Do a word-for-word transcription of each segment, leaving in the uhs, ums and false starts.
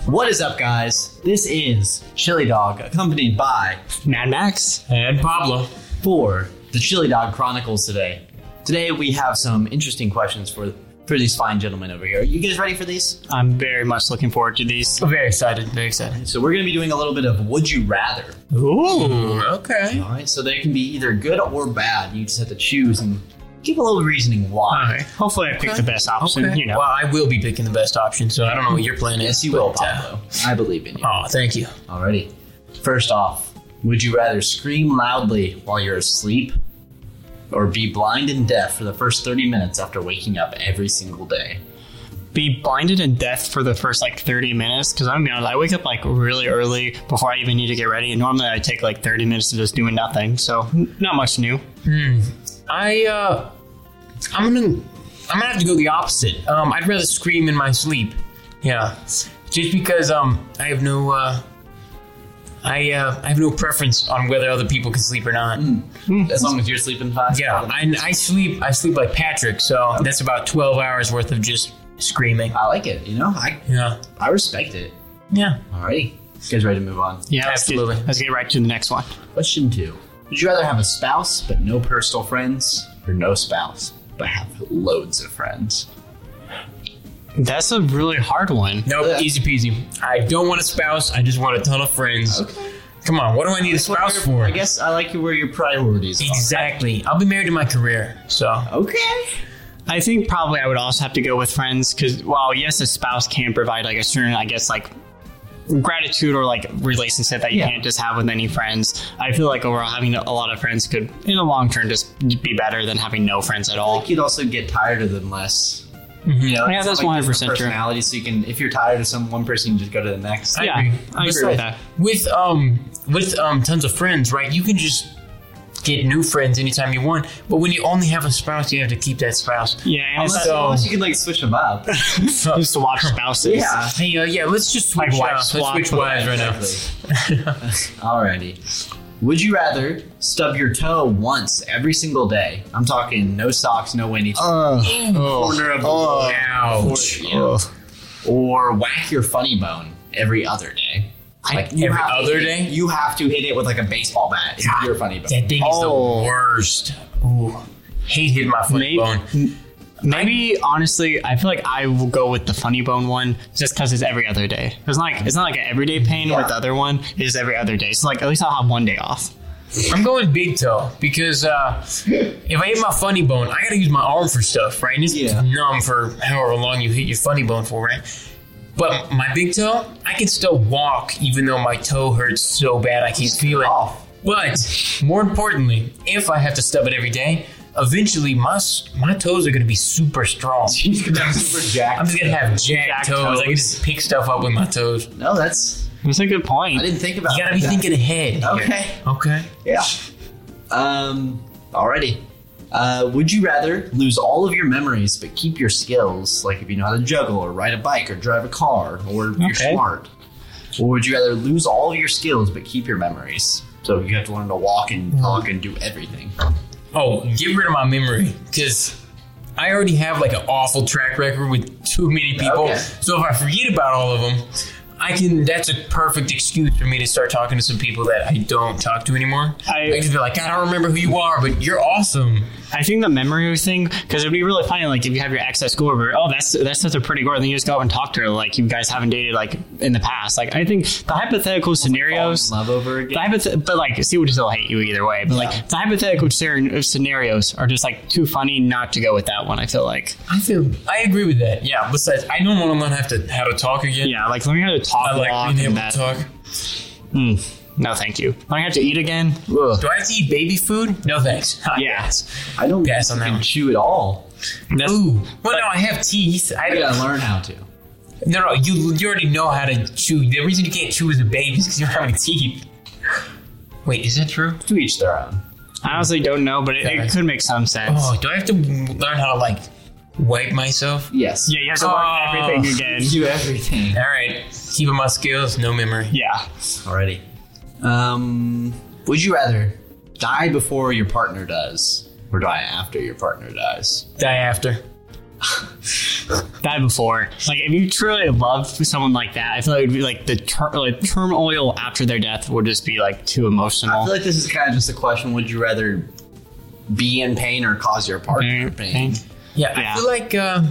What is up, guys? This is Chili Dog, accompanied by Mad Max and Pablo for the Chili Dog Chronicles today. Today we have some interesting questions for for these fine gentlemen over here. Are you guys ready for these? I'm very much looking forward to these. I'm very excited, very excited. So we're going to be doing a little bit of Would You Rather. Ooh, okay. All right, so they can be either good or bad. You just have to choose and give a little reasoning why. All right. Hopefully I pick Okay. the best option, Okay. you know. Well, I will be picking the best option, so I don't know what your plan is. Yes, you will, but, uh, Pablo. I believe in you. Oh, thank you. Alrighty. First off, would you rather scream loudly while you're asleep or be blind and deaf for the first thirty minutes after waking up every single day? Be blinded and deaf for the first like thirty minutes, because I'm gonna be honest, I wake up like really early before I even need to get ready, and normally I take like thirty minutes to just doing nothing, so not much new. Hmm. I, uh, I'm gonna, I'm gonna have to go the opposite. Um, I'd rather scream in my sleep. Yeah. Just because, um, I have no, uh, I, uh, I have no preference on whether other people can sleep or not. Mm. As long as you're sleeping fast. Yeah, I, I sleep, I sleep like Patrick, so that's about twelve hours worth of just screaming. I like it, you know? I Yeah. I respect it. Yeah. Alrighty. You guys ready to move on? Yeah, let's get, Absolutely. let's get right to the next one. Question two. Would you rather have a spouse but no personal friends, or no spouse but have loads of friends? That's a really hard one. Nope, Yeah. easy peasy. I don't want a spouse, I just want a ton of friends. Okay. Come on, what do I need a spouse for? I guess I like where your priorities are. Exactly. I'll be married to my career, so. Okay. I think probably I would also have to go with friends, because while yes, a spouse can provide like a certain, I guess, like gratitude or like relationship that you Yeah. can't just have with any friends, I feel like overall having a lot of friends could in the long term just be better than having no friends at I all. think you'd also get tired of them less. Mhm. You know, Yeah, it's that's not one hundred different percent true. personality, so you can, if you're tired of some one person, you just go to the next. I Yeah, agree. I agree with Besides, that. With um with um tons of friends, right? You can just get new friends anytime you want. But when you only have a spouse, you have to keep that spouse. Yeah, and Unless, it's, So- unless you can like switch them up. just to watch spouses. Yeah. Hey, uh, yeah, let's just switch Like wife uh, let's swap. switch wives right now. Alrighty. Would you rather stub your toe once every single day? I'm talking no socks, no anything. Corner of the oh, Ouch. Yeah. Or whack your funny bone every other day. Like you every have to other hit- day? You have to hit it with like a baseball bat. It's your funny bone. That thing is Oh. the worst. Ooh. Hate hitting my foot Maybe, bone. maybe honestly, I feel like I will go with the funny bone one just because it's every other day. It's not like it's not like an everyday pain Yeah. with the other one. It's every other day. So like at least I'll have one day off. I'm going big toe because uh, if I hit my funny bone, I gotta use my arm for stuff, right? And it's Yeah. numb for however long you hit your funny bone for, right? But my big toe, I can still walk even though my toe hurts so bad I can feel it. off. But more importantly, if I have to stub it every day, eventually my s- my toes are gonna be super strong. He's gonna have super jacked. I'm just gonna have jacked Jacked toes. I can toes. just pick stuff up with my toes. No, that's. That's a good point. I didn't think about. You gotta be that. thinking ahead. here. Okay. Okay. Yeah. Um. Alrighty. Uh, would you rather lose all of your memories but keep your skills, like if you know how to juggle or ride a bike or drive a car or you're Okay. smart? Or would you rather lose all of your skills but keep your memories? So you have to learn to walk and talk and do everything. Oh, get rid of my memory because I already have like an awful track record with too many people. Okay. So if I forget about all of them, I can. That's a perfect excuse for me to start talking to some people that I don't talk to anymore. I- I can just be like, I don't remember who you are, but you're awesome. I think the memory thing, because it'd be really funny, like if you have your ex at school, over, oh, that's that's such a pretty girl, and then you just go out and talk to her, like you guys haven't dated like in the past. Like I think the hypothetical scenarios, Fall in love over the again. hypoth- but like she would still hate you either way. But Yeah. like the hypothetical scer- scenarios are just like too funny not to go with that one. I feel like, I feel. I agree with that. Yeah. Besides, I don't want to learn how to how to talk again. yeah, like learning how to talk, I like walk, being able and to that. talk. Mm, no, thank you. Learning how to eat again. Ugh. Do I have to eat baby food? No thanks. Yeah. Yes. I don't Pass on think that you one. can chew at all. That's- Ooh. Well, no, I have teeth. I You gotta learn how to. No, no, you you already know how to chew. The reason you can't chew as a baby is because you don't have any teeth. Wait, is that true? To each their own. I honestly don't know, but it, it could make some sense. Oh, do I have to learn how to like wipe myself? Yes. Yeah, you have to Oh. learn everything again. Do everything. All right, keeping my skills, no memory. Yeah. Alrighty. Um, would you rather die before your partner does or die after your partner dies? Die after. that before. Like, if you truly love someone like that, I feel like it'd be like the tur- like turmoil after their death would just be like too emotional. I feel like this is kind of just a question: would you rather be in pain or cause your partner pain? pain? Yeah, Yeah. I feel like uh,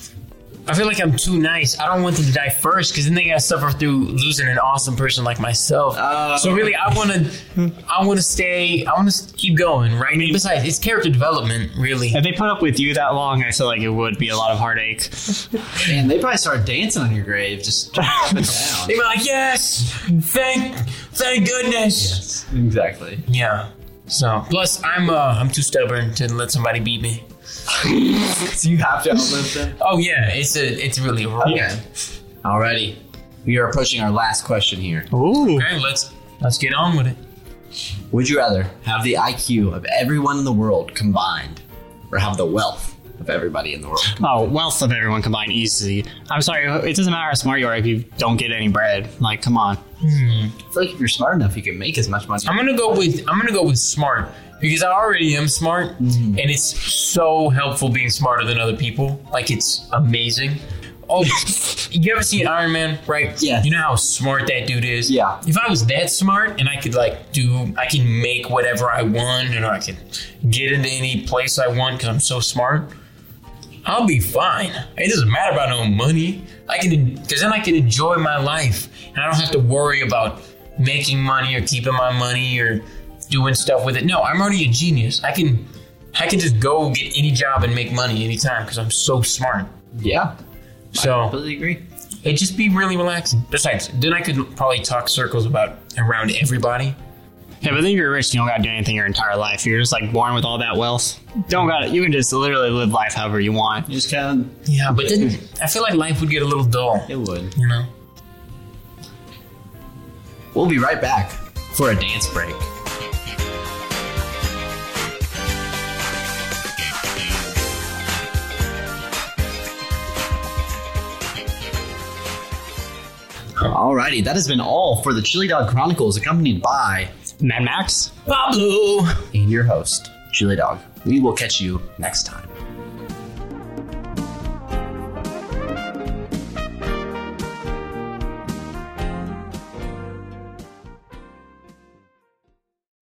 I feel like I'm too nice. I don't want them to die first because then they gotta suffer through losing an awesome person like myself. Oh. So really, I want to, I want to stay. I want to keep going, right? And besides, it's character development, really. If they put up with you that long, I feel like it would be a lot of heartache. Man, they probably start dancing on your grave, just up and down. They were like, "Yes, thank, thank goodness." Yes, exactly. Yeah. So plus, I'm uh, I'm too stubborn to let somebody beat me. So you have to outlive them. Oh yeah, it's a, it's really a rule. Okay. Alrighty. We are approaching our last question here. Ooh. Okay, let's let's get on with it. Would you rather have the I Q of everyone in the world combined, or have the wealth of everybody in the world combined? Oh, wealth of everyone combined easily. I'm sorry, it doesn't matter how smart you are if you don't get any bread. Like, come on. I feel like if you're smart enough, you can make as much money. I'm gonna go with I'm gonna go with smart because I already am smart, Mm-hmm. and it's so helpful being smarter than other people. Like it's amazing. Oh, you ever seen Iron Man? Right? Yeah. You know how smart that dude is. Yeah. If I was that smart and I could like do, I can make whatever I want, and I can get into any place I want because I'm so smart. I'll be fine. It doesn't matter about no money. I can, because then I can enjoy my life, and I don't have to worry about making money or keeping my money or doing stuff with it. No, I'm already a genius. I can, I can just go get any job and make money anytime because I'm so smart. Yeah. I So completely agree. it'd just be really relaxing. Besides, then I could probably talk circles about around everybody. Yeah, but then you're rich, you don't gotta do anything your entire life. You're just like born with all that wealth. Don't got it. You can just literally live life however you want. You just kind of. Yeah, but then I feel like life would get a little dull. It would. You know. We'll be right back for a dance break. Alrighty, that has been all for the Chili Dog Chronicles, accompanied by Mad Max? Pablo. and your host, Chili Dog. We will catch you next time.